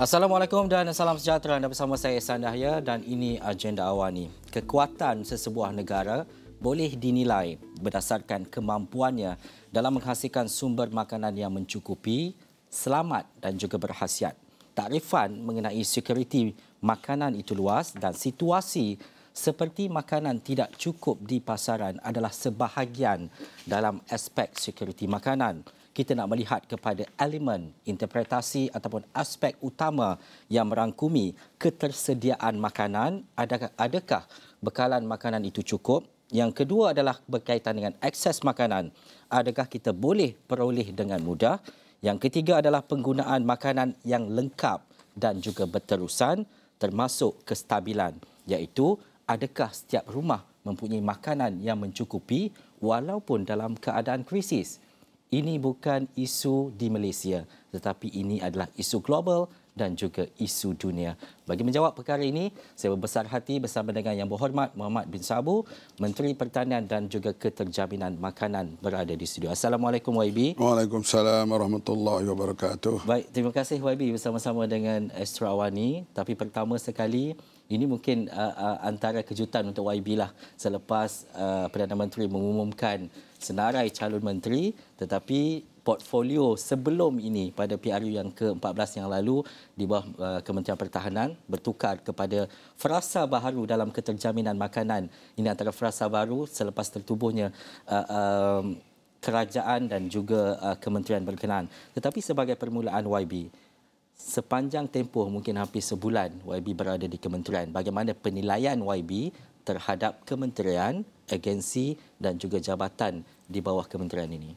Assalamualaikum dan salam sejahtera. Anda bersama saya Ihsan Dahlia dan ini agenda awal ni. Kekuatan sesebuah negara boleh dinilai berdasarkan kemampuannya dalam menghasilkan sumber makanan yang mencukupi, selamat dan juga berkhasiat. Takrifan mengenai sekuriti makanan itu luas dan situasi seperti makanan tidak cukup di pasaran adalah sebahagian dalam aspek sekuriti makanan. Kita nak melihat kepada elemen interpretasi ataupun aspek utama yang merangkumi ketersediaan makanan. Adakah bekalan makanan itu cukup? Yang kedua adalah berkaitan dengan akses makanan. Adakah kita boleh peroleh dengan mudah? Yang ketiga adalah penggunaan makanan yang lengkap dan juga berterusan termasuk kestabilan, iaitu adakah setiap rumah mempunyai makanan yang mencukupi walaupun dalam keadaan krisis. Ini bukan isu di Malaysia, tetapi ini adalah isu global dan juga isu dunia. Bagi menjawab perkara ini, saya berbesar hati bersama dengan Yang Berhormat Muhammad bin Sabu, Menteri Pertanian dan juga Keterjaminan Makanan berada di studio. Assalamualaikum YB. Waalaikumsalam warahmatullahi wabarakatuh. Baik, terima kasih YB bersama-sama dengan Astro Awani. Tapi pertama sekali, ini mungkin antara kejutan untuk YB lah selepas Perdana Menteri mengumumkan senarai calon menteri, tetapi portfolio sebelum ini pada PRU yang ke-14 yang lalu di bawah Kementerian Pertahanan bertukar kepada frasa baharu dalam keterjaminan makanan. Ini antara frasa baru selepas tertubuhnya kerajaan dan juga kementerian berkenaan. Tetapi sebagai permulaan YB, sepanjang tempoh mungkin hampir sebulan YB berada di kementerian, bagaimana penilaian YB terhadap kementerian, agensi dan juga jabatan di bawah kementerian ini?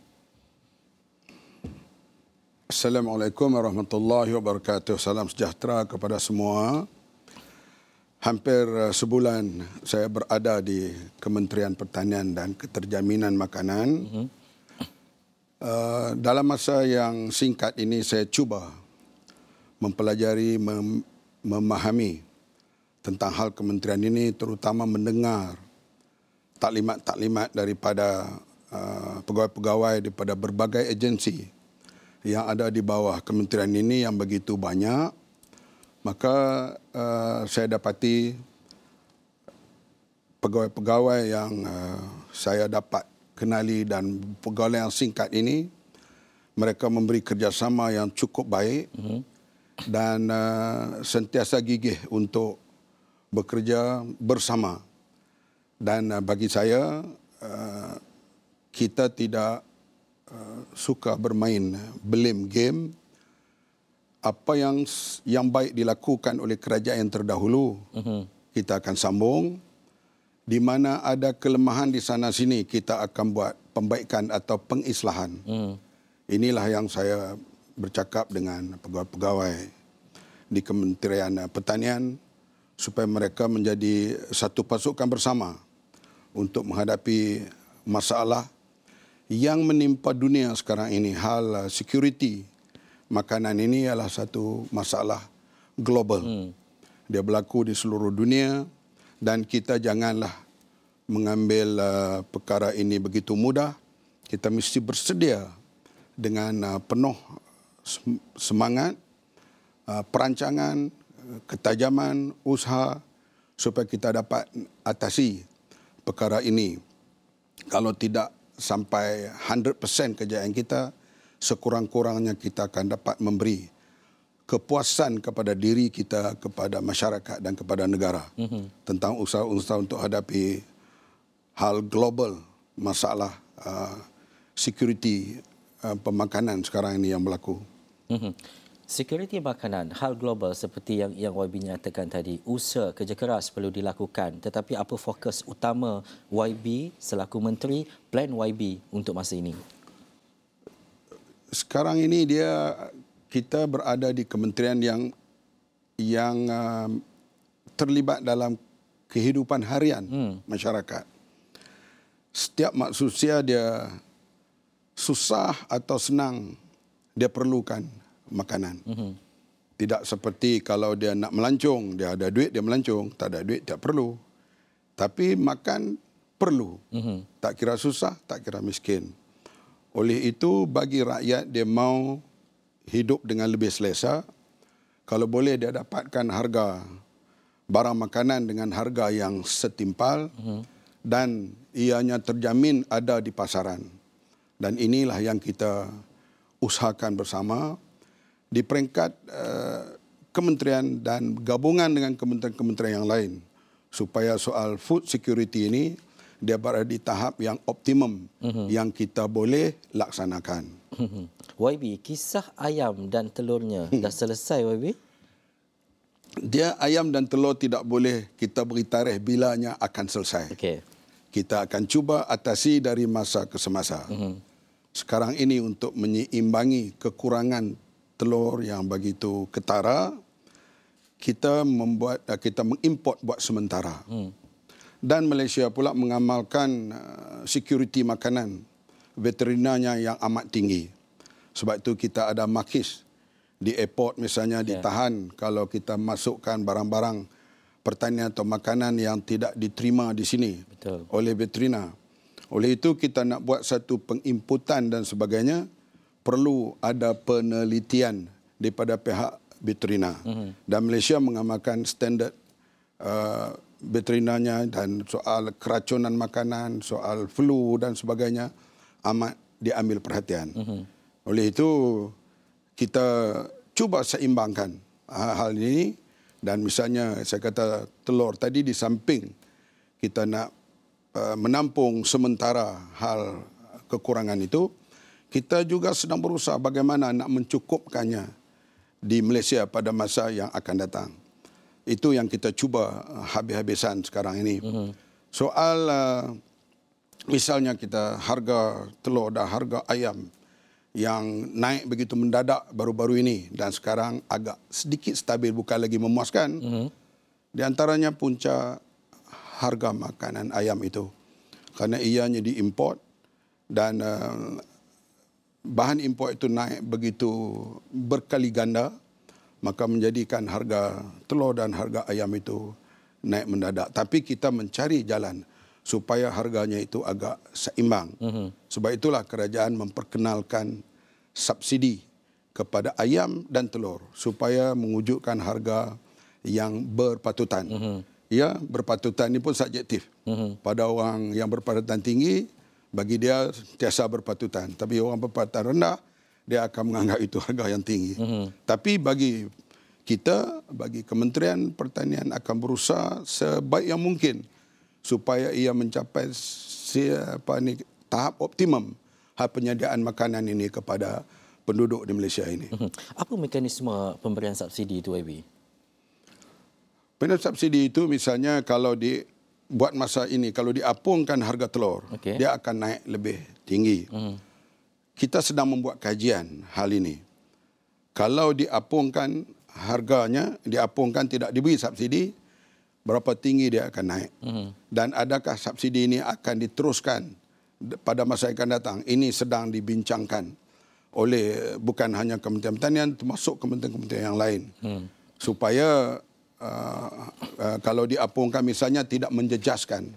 Assalamualaikum warahmatullahi wabarakatuh. Salam sejahtera kepada semua. Hampir sebulan saya berada di Kementerian Pertanian dan Keterjaminan Makanan. Dalam masa yang singkat ini saya cuba mempelajari, memahami tentang hal kementerian ini, terutama mendengar taklimat-taklimat daripada pegawai-pegawai daripada berbagai agensi yang ada di bawah kementerian ini yang begitu banyak. Maka saya dapati pegawai-pegawai yang saya dapat kenali dan pegawai yang singkat ini, mereka memberi kerjasama yang cukup baik dan sentiasa gigih untuk bekerja bersama. Dan bagi saya, kita tidak suka bermain blame game. Apa yang baik dilakukan oleh kerajaan yang terdahulu, kita akan sambung. Di mana ada kelemahan di sana sini, kita akan buat pembaikan atau pengislahan. Inilah yang saya bercakap dengan pegawai-pegawai di Kementerian Pertanian supaya mereka menjadi satu pasukan bersama untuk menghadapi masalah yang menimpa dunia sekarang ini. Hal security makanan ini adalah satu masalah global. Dia berlaku di seluruh dunia dan kita janganlah mengambil perkara ini begitu mudah. Kita mesti bersedia dengan penuh semangat, perancangan, ketajaman, usaha supaya kita dapat atasi perkara ini. Kalau tidak sampai 100% kejayaan kita, sekurang-kurangnya kita akan dapat memberi kepuasan kepada diri kita, kepada masyarakat dan kepada negara tentang usaha-usaha untuk hadapi hal global, masalah security pemakanan sekarang ini yang berlaku. Sekuriti makanan, hal global seperti yang YB nyatakan tadi, usaha kerja keras perlu dilakukan. Tetapi apa fokus utama YB selaku menteri, plan YB untuk masa ini? Sekarang ini kita berada di kementerian yang terlibat dalam kehidupan harian masyarakat. Setiap manusia dia susah atau senang, dia perlukan makanan. Tidak seperti kalau dia nak melancong, dia ada duit, dia melancong. Tak ada duit, tak perlu. Tapi makan perlu. Tak kira susah, tak kira miskin. Oleh itu, bagi rakyat dia mau hidup dengan lebih selesa, kalau boleh dia dapatkan harga barang makanan dengan harga yang setimpal dan ianya terjamin ada di pasaran. Dan inilah yang kita usahakan bersama di peringkat kementerian dan gabungan dengan kementerian-kementerian yang lain supaya soal food security ini dia berada di tahap yang optimum yang kita boleh laksanakan. YB, kisah ayam dan telurnya dah selesai, YB? Dia ayam dan telur tidak boleh kita beri tarikh bilanya akan selesai. Okey. Kita akan cuba atasi dari masa ke semasa. Sekarang ini untuk menyeimbangi kekurangan telur yang begitu ketara, kita mengimport buat sementara. Dan Malaysia pula mengamalkan security makanan veterinarnya yang amat tinggi. Sebab itu kita ada makis di airport misalnya ditahan kalau kita masukkan barang-barang pertanian atau makanan yang tidak diterima di sini oleh veterinar. Oleh itu kita nak buat satu penginputan dan sebagainya, perlu ada penelitian daripada pihak veterinar. Dan Malaysia mengamalkan standard veterinarnya dan soal keracunan makanan, soal flu dan sebagainya amat diambil perhatian. Oleh itu kita cuba seimbangkan hal ini dan misalnya saya kata telur tadi di samping kita nak menampung sementara hal kekurangan itu, kita juga sedang berusaha bagaimana nak mencukupkannya di Malaysia pada masa yang akan datang. Itu yang kita cuba habis-habisan sekarang ini. Soal misalnya kita harga telur dan harga ayam yang naik begitu mendadak baru-baru ini dan sekarang agak sedikit stabil, bukan lagi memuaskan. Di antaranya punca harga makanan ayam itu. Kerana ianya diimport dan bahan import itu naik begitu berkali ganda, maka menjadikan harga telur dan harga ayam itu naik mendadak. Tapi kita mencari jalan supaya harganya itu agak seimbang. Sebab itulah kerajaan memperkenalkan subsidi kepada ayam dan telur supaya mewujudkan harga yang berpatutan. Ya, berpatutan ini pun subjektif. Pada orang yang berpatutan tinggi, bagi dia tiasa berpatutan. Tapi orang berpatutan rendah, dia akan menganggap itu harga yang tinggi. Tapi bagi kita, bagi Kementerian Pertanian akan berusaha sebaik yang mungkin supaya ia mencapai tahap optimum hal penyediaan makanan ini kepada penduduk di Malaysia ini. Apa mekanisme pemberian subsidi itu, YB? Pemberian subsidi itu misalnya kalau buat masa ini, kalau diapungkan harga telur, dia akan naik lebih tinggi. Kita sedang membuat kajian hal ini. Kalau diapungkan harganya, diapungkan tidak diberi subsidi, berapa tinggi dia akan naik. Dan adakah subsidi ini akan diteruskan pada masa yang akan datang? Ini sedang dibincangkan oleh bukan hanya Kementerian Pertanian, termasuk kementerian-kementerian yang lain. Supaya kalau diapungkan misalnya tidak menjejaskan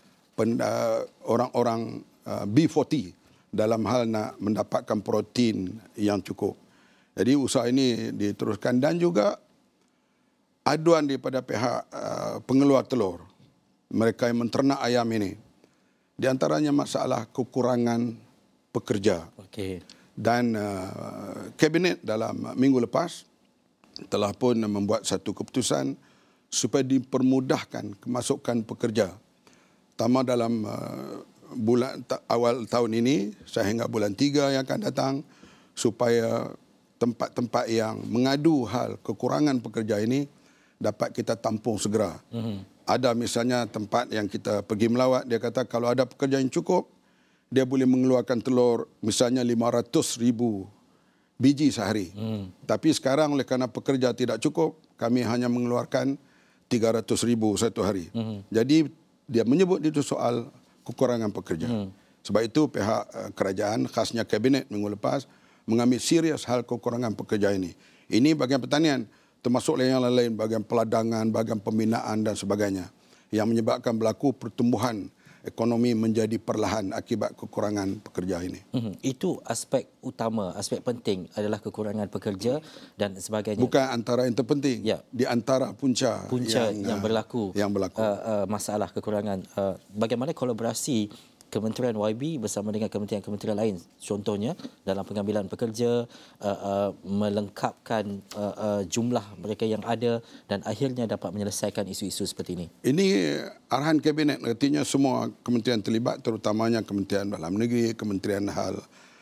orang-orang B40 dalam hal nak mendapatkan protein yang cukup. Jadi usaha ini diteruskan dan juga aduan daripada pihak pengeluar telur, mereka yang menternak ayam ini, di antaranya masalah kekurangan pekerja. Dan Kabinet dalam minggu lepas telah pun membuat satu keputusan supaya dipermudahkan kemasukan pekerja. Terutama dalam bulan awal tahun ini sehingga bulan 3 yang akan datang, supaya tempat-tempat yang mengadu hal kekurangan pekerja ini dapat kita tampung segera. Ada misalnya tempat yang kita pergi melawat, dia kata kalau ada pekerja yang cukup, dia boleh mengeluarkan telur misalnya 500,000 biji sehari. Tapi sekarang oleh kerana pekerja tidak cukup, kami hanya mengeluarkan 300,000 satu hari. Jadi dia menyebut itu soal kekurangan pekerja. Sebab itu pihak kerajaan, khasnya Kabinet minggu lepas, mengambil serius hal kekurangan pekerja ini. Ini bahagian pertanian, termasuk yang lain, bahagian peladangan, bahagian pembinaan dan sebagainya, yang menyebabkan berlaku pertumbuhan ekonomi menjadi perlahan akibat kekurangan pekerja ini. Itu aspek utama, aspek penting adalah kekurangan pekerja dan sebagainya. Bukan antara yang terpenting, di antara punca yang berlaku. Masalah kekurangan. Bagaimana kolaborasi Kementerian YB bersama dengan kementerian-kementerian lain, contohnya dalam pengambilan pekerja, melengkapkan jumlah mereka yang ada dan akhirnya dapat menyelesaikan isu-isu seperti ini. Ini arahan kabinet, artinya semua kementerian terlibat, terutamanya Kementerian Dalam Negeri, Kementerian Hal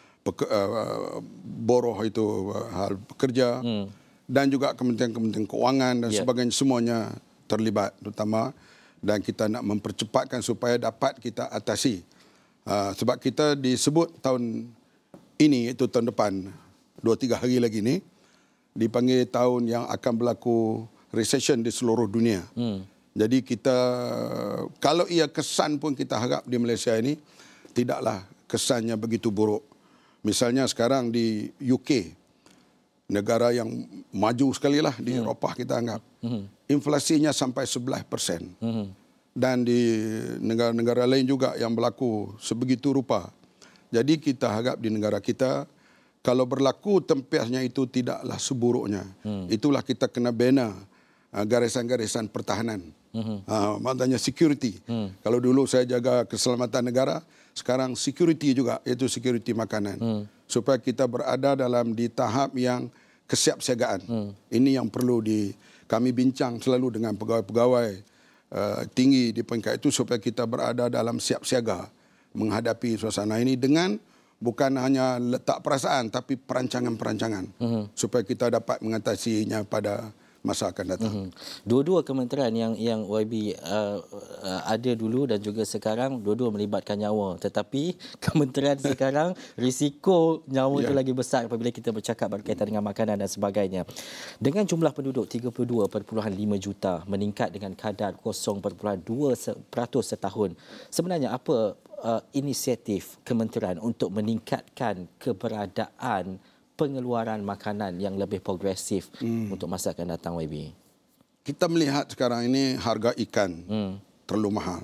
Boroh itu hal pekerja, dan juga kementerian-kementerian keuangan dan sebagainya, semuanya terlibat terutama, dan kita nak mempercepatkan supaya dapat kita atasi. Sebab kita disebut tahun ini, itu tahun depan, 2-3 hari lagi ni, dipanggil tahun yang akan berlaku recession di seluruh dunia. Jadi kita, kalau ia kesan pun kita harap di Malaysia ini, tidaklah kesannya begitu buruk. Misalnya sekarang di UK, negara yang maju sekali lah di Eropah kita anggap, inflasinya sampai 11%. Dan di negara-negara lain juga yang berlaku sebegitu rupa. Jadi kita harap di negara kita, kalau berlaku tempiasnya itu tidaklah seburuknya. Itulah kita kena bina garisan-garisan pertahanan. Maknanya security. Kalau dulu saya jaga keselamatan negara, sekarang security juga, iaitu security makanan. Supaya kita berada di tahap yang kesiapsiagaan. Ini yang perlu kami bincang selalu dengan pegawai-pegawai tinggi di peringkat itu, supaya kita berada dalam siap siaga menghadapi suasana ini dengan bukan hanya letak perasaan tapi perancangan-perancangan supaya kita dapat mengatasinya pada masa akan datang. Dua-dua kementerian yang YB ada dulu dan juga sekarang, dua-dua melibatkan nyawa. Tetapi kementerian sekarang risiko nyawa itu lagi besar apabila kita bercakap berkaitan dengan makanan dan sebagainya. Dengan jumlah penduduk 32.5 juta meningkat dengan kadar 0.2% setahun. Sebenarnya apa inisiatif kementerian untuk meningkatkan keberadaan pengeluaran makanan yang lebih progresif untuk masa akan datang, YB? Kita melihat sekarang ini harga ikan terlalu mahal.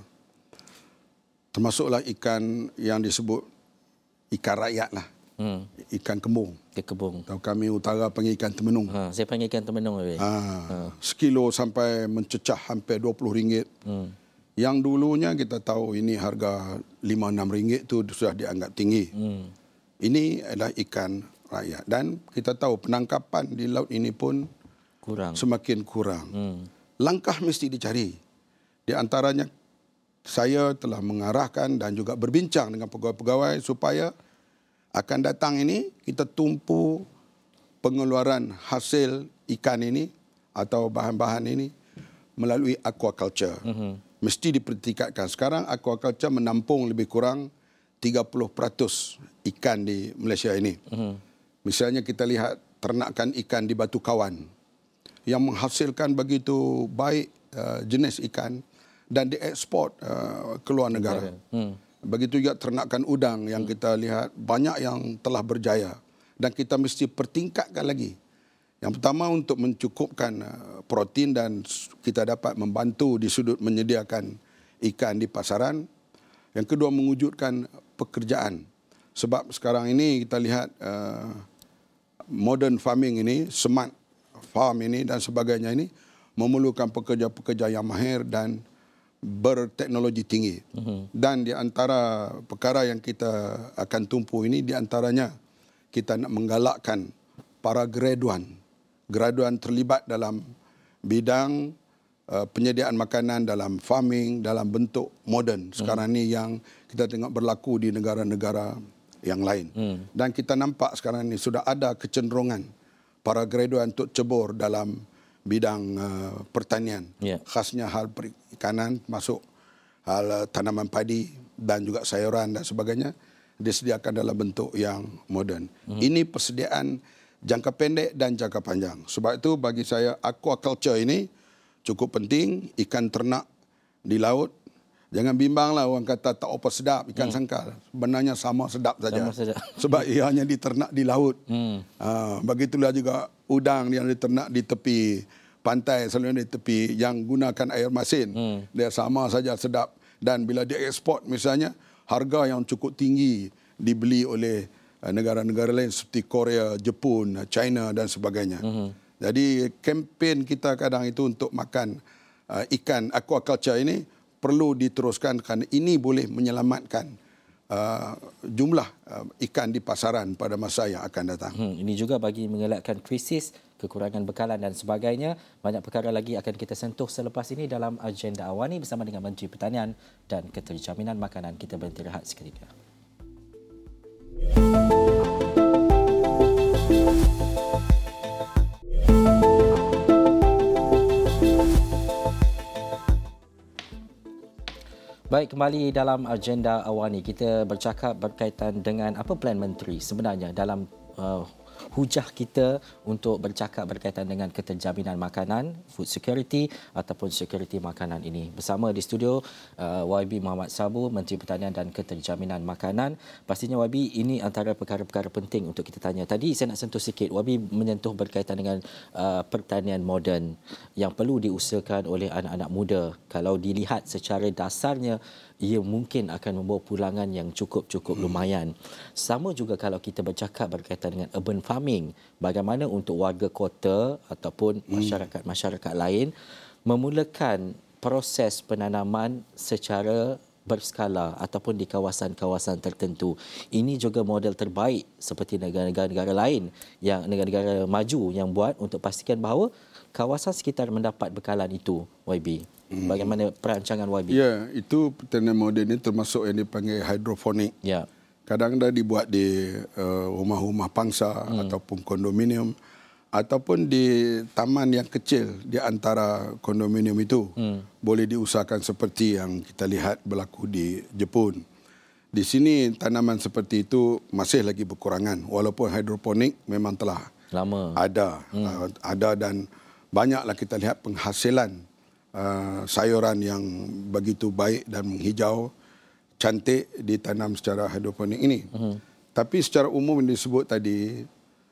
Termasuklah ikan yang disebut ikan rakyat lah. Ikan kembung. Atau kami utara panggil ikan temenung. Saya panggil ikan temenung, YB. Sekilo sampai mencecah hampir RM20. Yang dulunya kita tahu ini harga RM5-6 itu sudah dianggap tinggi. Ini adalah ikan rakyat. Dan kita tahu penangkapan di laut ini pun semakin kurang. Langkah mesti dicari. Di antaranya saya telah mengarahkan dan juga berbincang dengan pegawai-pegawai supaya akan datang ini kita tumpu pengeluaran hasil ikan ini atau bahan-bahan ini melalui aquaculture. Mesti dipertingkatkan. Sekarang aquaculture menampung lebih kurang 30% ikan di Malaysia ini. Misalnya kita lihat ternakan ikan di Batu Kawan yang menghasilkan begitu baik jenis ikan dan diekspor ke luar negara. Begitu juga ternakan udang yang kita lihat banyak yang telah berjaya dan kita mesti pertingkatkan lagi. Yang pertama untuk mencukupkan protein dan kita dapat membantu di sudut menyediakan ikan di pasaran. Yang kedua mewujudkan pekerjaan. Sebab sekarang ini kita lihat modern farming ini, smart farm ini dan sebagainya ini memerlukan pekerja-pekerja yang mahir dan berteknologi tinggi. Dan di antara perkara yang kita akan tumpu ini, di antaranya kita nak menggalakkan para graduan terlibat dalam bidang penyediaan makanan dalam farming dalam bentuk moden. Sekarang ni yang kita tengok berlaku di negara-negara yang lain. Dan kita nampak sekarang ini sudah ada kecenderungan para graduan untuk cebur dalam bidang pertanian. Khasnya hal perikanan, masuk hal tanaman padi dan juga sayuran dan sebagainya disediakan dalam bentuk yang moden. Ini persediaan jangka pendek dan jangka panjang. Sebab itu bagi saya aquaculture ini cukup penting. Ikan ternak di laut, jangan bimbanglah orang kata tak apa sedap ikan sangkal. Sebenarnya sama sedap saja. Sebab ia hanya diternak di laut. Begitulah juga udang yang diternak di tepi pantai, selalunya di tepi yang gunakan air masin. Dia sama saja sedap. Dan bila dia ekspor misalnya, harga yang cukup tinggi dibeli oleh negara-negara lain seperti Korea, Jepun, China dan sebagainya. Jadi kempen kita kadang itu untuk makan ikan aquaculture ini perlu diteruskan kerana ini boleh menyelamatkan jumlah ikan di pasaran pada masa yang akan datang. Ini juga bagi mengelakkan krisis, kekurangan bekalan dan sebagainya. Banyak perkara lagi akan kita sentuh selepas ini dalam agenda Awani bersama dengan Menteri Pertanian dan Keterjaminan Makanan. Kita berhenti rehat seketika. Baik, kembali dalam agenda Awani. Kita bercakap berkaitan dengan apa plan Menteri sebenarnya dalam hujah kita untuk bercakap berkaitan dengan keterjaminan makanan, food security ataupun security makanan ini. Bersama di studio YB Muhammad Sabu, Menteri Pertanian dan Keterjaminan Makanan. Pastinya YB, ini antara perkara-perkara penting untuk kita tanya. Tadi saya nak sentuh sikit, YB menyentuh berkaitan dengan pertanian moden yang perlu diusahakan oleh anak-anak muda. Kalau dilihat secara dasarnya, ia mungkin akan membawa pulangan yang cukup lumayan. Sama juga kalau kita bercakap berkaitan dengan urban farming, bagaimana untuk warga kota ataupun masyarakat lain memulakan proses penanaman secara berskala ataupun di kawasan-kawasan tertentu. Ini juga model terbaik seperti negara-negara lain, yang negara-negara maju yang buat untuk pastikan bahawa kawasan sekitar mendapat bekalan itu, YB. Bagaimana perancangan YB? Ya, itu pertanian moden ini termasuk yang dipanggil hidroponik. Ya. Kadang-kadang dibuat di rumah-rumah pangsa ataupun kondominium ataupun di taman yang kecil di antara kondominium itu. Boleh diusahakan seperti yang kita lihat berlaku di Jepun. Di sini tanaman seperti itu masih lagi berkurangan walaupun hidroponik memang telah lama ada dan banyaklah kita lihat penghasilan sayuran yang begitu baik dan menghijau cantik ditanam secara hidroponik ini. Tapi secara umum yang disebut tadi,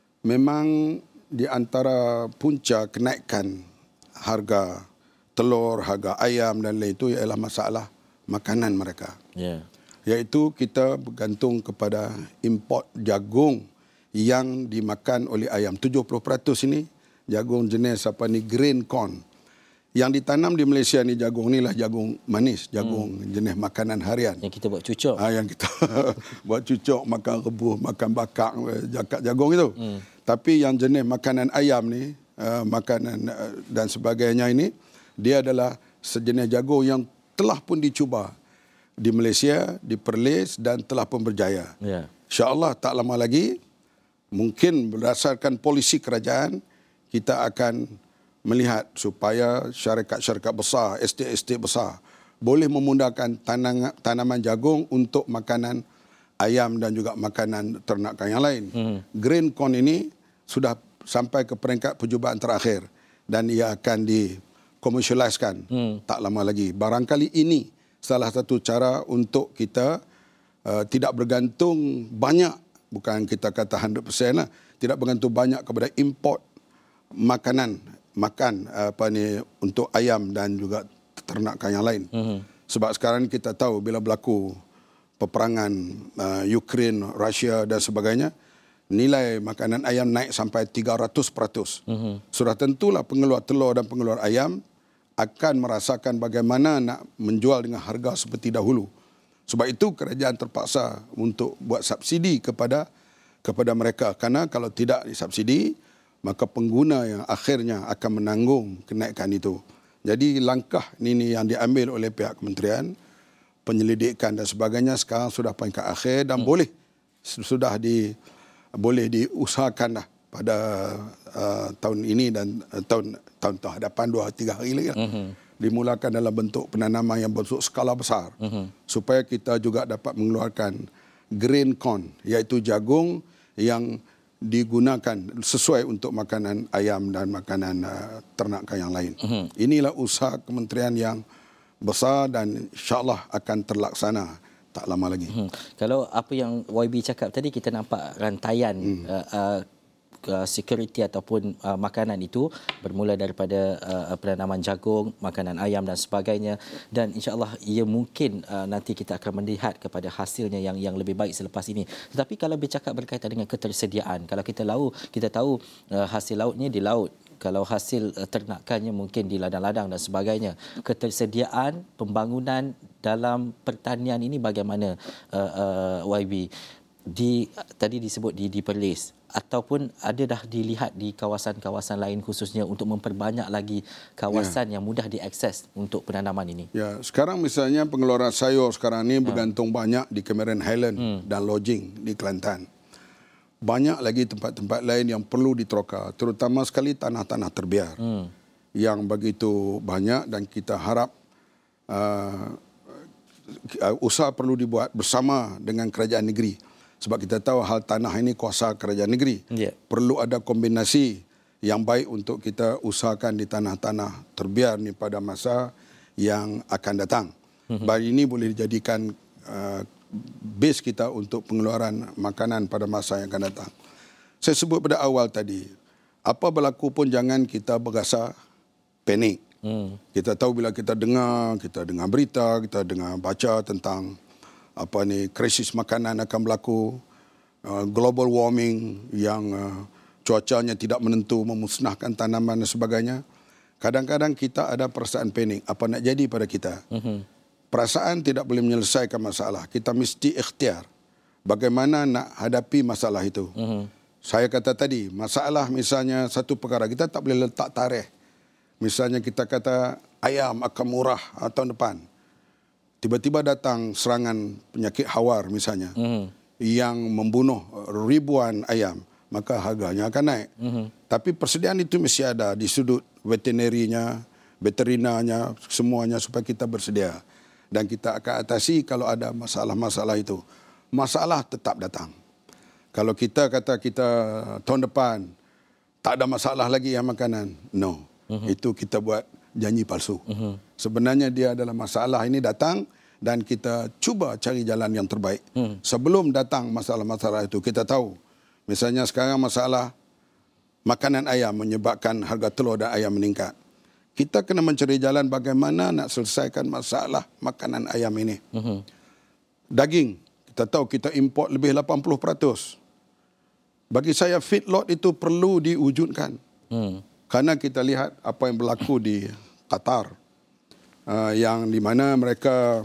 memang di antara punca kenaikan harga telur, harga ayam dan lain itu ialah masalah makanan mereka. Iaitu kita bergantung kepada import jagung yang dimakan oleh ayam. 70% ini jagung jenis apa ni, green corn. Yang ditanam di Malaysia ni jagung ni lah jagung manis, jagung jenis makanan harian. Yang kita buat cucuk. Yang kita buat cucuk, makan rebus, makan bakar, jagung itu. Tapi yang jenis makanan ayam ni, makanan dan sebagainya ini, dia adalah sejenis jagung yang telah pun dicuba di Malaysia, di Perlis dan telah pun berjaya. InsyaAllah tak lama lagi, mungkin berdasarkan polisi kerajaan, kita akan melihat supaya syarikat-syarikat besar, estet-estet besar boleh memudahkan tanaman jagung untuk makanan ayam dan juga makanan ternakan yang lain. Green corn ini sudah sampai ke peringkat percubaan terakhir dan ia akan dikomersialiskan tak lama lagi. Barangkali ini salah satu cara untuk kita tidak bergantung banyak, bukan kita kata 100% lah, tidak bergantung banyak kepada import makan untuk ayam dan juga ternakan yang lain. Sebab sekarang kita tahu bila berlaku peperangan Ukraine, Rusia dan sebagainya, nilai makanan ayam naik sampai 300%. Sudah tentulah pengeluar telur dan pengeluar ayam akan merasakan bagaimana nak menjual dengan harga seperti dahulu. Sebab itu kerajaan terpaksa untuk buat subsidi kepada mereka. Karena kalau tidak disubsidi, maka pengguna yang akhirnya akan menanggung kenaikan itu. Jadi langkah ini yang diambil oleh pihak kementerian, penyelidikan dan sebagainya sekarang sudah peringkat akhir dan boleh diusahakan dah pada tahun ini dan tahun hadapan 2-3 hari lagi. Dimulakan dalam bentuk penanaman yang berbentuk skala besar supaya kita juga dapat mengeluarkan green corn, iaitu jagung yang digunakan sesuai untuk makanan ayam dan makanan ternakan yang lain. Inilah usaha kementerian yang besar dan insyaAllah akan terlaksana tak lama lagi. Kalau apa yang YB cakap tadi, kita nampak rantaian security ataupun makanan itu, bermula daripada penanaman jagung, makanan ayam dan sebagainya, dan insya-Allah ia mungkin nanti kita akan melihat kepada hasilnya yang lebih baik selepas ini. Tetapi kalau bercakap berkaitan dengan ketersediaan, kalau kita tahu hasil lautnya di laut, kalau hasil ternakannya mungkin di ladang-ladang dan sebagainya. Ketersediaan pembangunan dalam pertanian ini bagaimana, YB? Tadi disebut di Perlis, ataupun ada dah dilihat di kawasan-kawasan lain khususnya untuk memperbanyak lagi kawasan yang mudah diakses untuk penanaman ini? Ya, sekarang misalnya pengeluaran sayur sekarang ini bergantung banyak di Cameron Highland dan lodging di Kelantan. Banyak lagi tempat-tempat lain yang perlu diteroka, terutama sekali tanah-tanah terbiar yang begitu banyak, dan kita harap usaha perlu dibuat bersama dengan kerajaan negeri. Sebab kita tahu hal tanah ini kuasa kerajaan negeri. Perlu ada kombinasi yang baik untuk kita usahakan di tanah-tanah terbiar ni pada masa yang akan datang. Bahan ini boleh dijadikan base kita untuk pengeluaran makanan pada masa yang akan datang. Saya sebut pada awal tadi, apa berlaku pun jangan kita berasa panik. Kita tahu bila kita dengar berita, kita dengar baca tentang krisis makanan akan berlaku, global warming yang cuacanya tidak menentu, memusnahkan tanaman dan sebagainya. Kadang-kadang kita ada perasaan panik, apa nak jadi pada kita. Perasaan tidak boleh menyelesaikan masalah. Kita mesti ikhtiar bagaimana nak hadapi masalah itu. Saya kata tadi, masalah misalnya satu perkara, kita tak boleh letak tarikh. Misalnya kita kata ayam akan murah tahun depan. Tiba-tiba datang serangan penyakit hawar misalnya yang membunuh ribuan ayam, maka harganya akan naik. Tapi persediaan itu mesti ada di sudut veterinarnya, semuanya, supaya kita bersedia. Dan kita akan atasi kalau ada masalah-masalah itu. Masalah tetap datang. Kalau kita kata kita tahun depan tak ada masalah lagi yang makanan, no. Itu kita buat janji palsu. Sebenarnya dia adalah masalah ini datang dan kita cuba cari jalan yang terbaik. Sebelum datang masalah-masalah itu, kita tahu. Misalnya sekarang masalah makanan ayam menyebabkan harga telur dan ayam meningkat. Kita kena mencari jalan bagaimana nak selesaikan masalah makanan ayam ini. Daging, kita tahu kita import lebih 80%. Bagi saya feedlot itu perlu diwujudkan. Karena kita lihat apa yang berlaku di Qatar, yang di mana mereka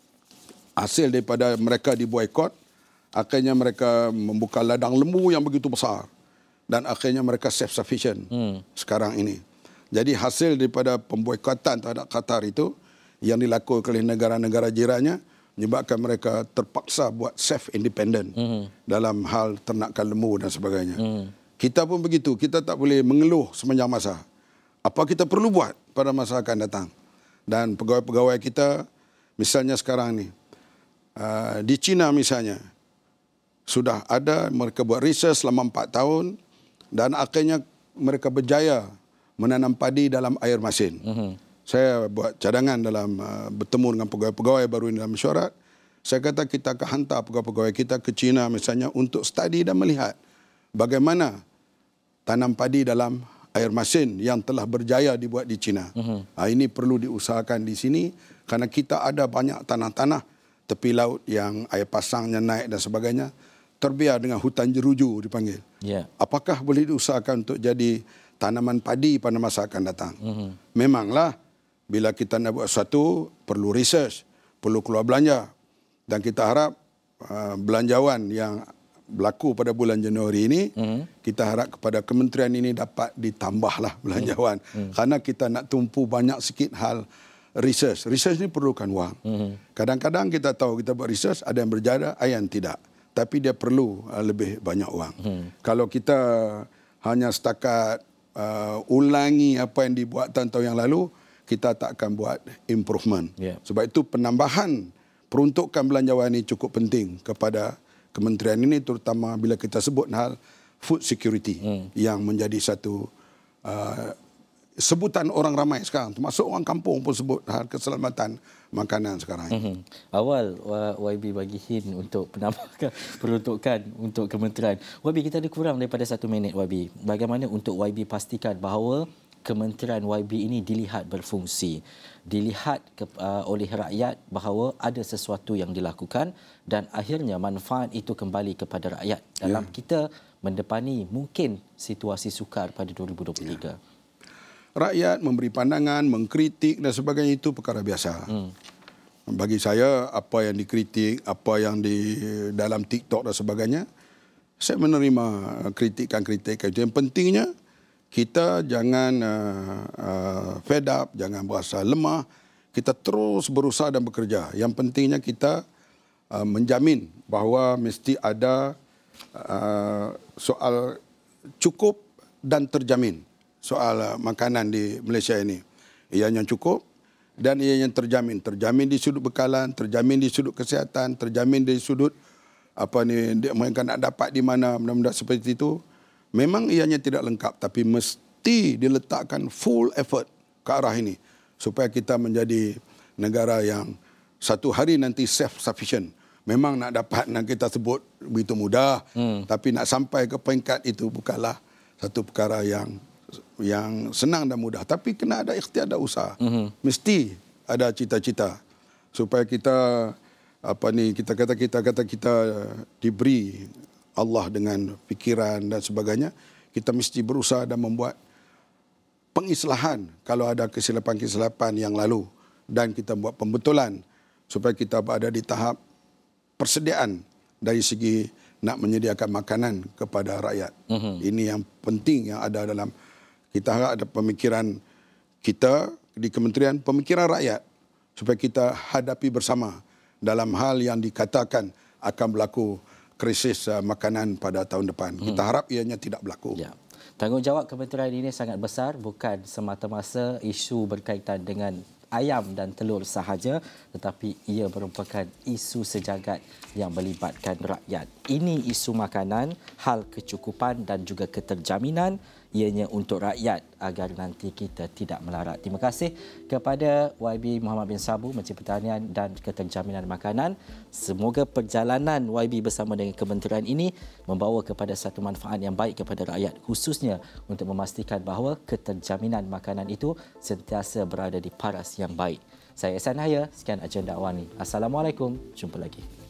hasil daripada mereka diboikot, akhirnya mereka membuka ladang lembu yang begitu besar dan akhirnya mereka self-sufficient sekarang ini. Jadi hasil daripada pemboikotan terhadap Qatar itu yang dilakukan oleh negara-negara jirannya menyebabkan mereka terpaksa buat self-independent dalam hal ternakan lembu dan sebagainya. Kita pun begitu, kita tak boleh mengeluh sepanjang masa. Apa kita perlu buat pada masa akan datang. Dan pegawai-pegawai kita, misalnya sekarang ni, di China misalnya, sudah ada mereka buat research selama 4 tahun dan akhirnya mereka berjaya menanam padi dalam air masin. Saya buat cadangan dalam bertemu dengan pegawai-pegawai baru ini dalam mesyuarat. Saya kata kita akan hantar pegawai-pegawai kita ke China misalnya untuk study dan melihat bagaimana tanam padi dalam air masin yang telah berjaya dibuat di China. Ini perlu diusahakan di sini kerana kita ada banyak tanah-tanah tepi laut yang air pasangnya naik dan sebagainya, terbiar dengan hutan jeruju dipanggil. Apakah boleh diusahakan untuk jadi tanaman padi pada masa akan datang? Memanglah bila kita nak buat sesuatu perlu research, perlu keluar belanja, dan kita harap belanjawan yang berlaku pada bulan Januari ini, kita harap kepada kementerian ini dapat ditambahlah belanjawan. Kerana kita nak tumpu banyak sikit hal research. Research ini perlukan wang. Kadang-kadang kita tahu kita buat research, ada yang berjaya, ada yang tidak. Tapi dia perlu lebih banyak wang. Kalau kita hanya setakat ulangi apa yang dibuat tahun-tahun yang lalu, kita tak akan buat improvement. Sebab itu penambahan peruntukan belanjawan ini cukup penting kepada kementerian ini, terutama bila kita sebut hal food security yang menjadi satu sebutan orang ramai sekarang, termasuk orang kampung pun sebut hal keselamatan makanan sekarang ini. Awal YB bagi hint untuk penambahkan peruntukan untuk kementerian. YB, kita ada kurang daripada 1 minit YB. Bagaimana untuk YB pastikan bahawa kementerian YB ini dilihat berfungsi, dilihat oleh rakyat bahawa ada sesuatu yang dilakukan dan akhirnya manfaat itu kembali kepada rakyat dalam kita mendepani mungkin situasi sukar pada 2023. Rakyat memberi pandangan, mengkritik dan sebagainya itu perkara biasa. Bagi saya, apa yang dikritik, apa yang di dalam TikTok dan sebagainya, saya menerima kritikan-kritikan itu. Yang pentingnya, kita jangan fed up, jangan berasa lemah. Kita terus berusaha dan bekerja. Yang pentingnya kita menjamin bahawa mesti ada soal cukup dan terjamin. Soal makanan di Malaysia ini. Ianya cukup dan ianya terjamin. Terjamin di sudut bekalan, terjamin di sudut kesihatan, terjamin di sudut mereka nak dapat di mana, benda-benda seperti itu. Memang ianya tidak lengkap tapi mesti diletakkan full effort ke arah ini supaya kita menjadi negara yang satu hari nanti self-sufficient. Memang nak dapat, nak kita sebut begitu mudah, tapi nak sampai ke peringkat itu bukanlah satu perkara yang senang dan mudah, tapi kena ada ikhtiar dan usaha. Mesti ada cita-cita supaya kita kita diberi Allah dengan fikiran dan sebagainya. Kita mesti berusaha dan membuat pengislahan kalau ada kesilapan-kesilapan yang lalu dan kita buat pembetulan supaya kita berada di tahap persediaan dari segi nak menyediakan makanan kepada rakyat. Ini yang penting yang ada dalam. Kita harap ada pemikiran kita di kementerian, pemikiran rakyat supaya kita hadapi bersama dalam hal yang dikatakan akan berlaku krisis makanan pada tahun depan. Kita harap ianya tidak berlaku. Ya. Tanggungjawab kementerian ini sangat besar, bukan semata-mata isu berkaitan dengan ayam dan telur sahaja, tetapi ia merupakan isu sejagat yang melibatkan rakyat. Ini isu makanan, hal kecukupan dan juga keterjaminan ianya untuk rakyat agar nanti kita tidak melarat. Terima kasih kepada YB Muhammad bin Sabu, Menteri Pertanian dan Keterjaminan Makanan. Semoga perjalanan YB bersama dengan kementerian ini membawa kepada satu manfaat yang baik kepada rakyat, khususnya untuk memastikan bahawa keterjaminan makanan itu sentiasa berada di paras yang baik. Saya Ihsan Haya, sekian agenda awal ini. Assalamualaikum, jumpa lagi.